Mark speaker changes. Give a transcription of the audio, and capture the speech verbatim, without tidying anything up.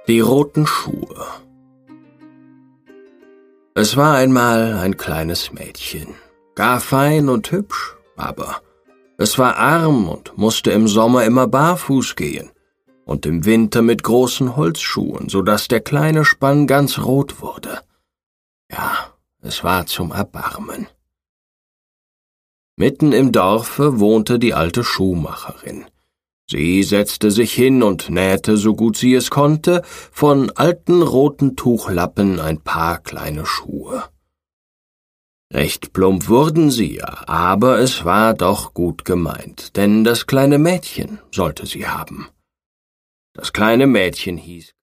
Speaker 1: Die roten Schuhe. Es war einmal ein kleines Mädchen, gar fein und hübsch, aber es war arm und musste im Sommer immer barfuß gehen und im Winter mit großen Holzschuhen, so dass der kleine Spann ganz rot wurde. Ja, es war zum Erbarmen. Mitten im Dorfe wohnte die alte Schuhmacherin. Sie setzte sich hin und nähte, so gut sie es konnte, von alten roten Tuchlappen ein paar kleine Schuhe. Recht plump wurden sie ja, aber es war doch gut gemeint, denn das kleine Mädchen sollte sie haben. Das kleine Mädchen hieß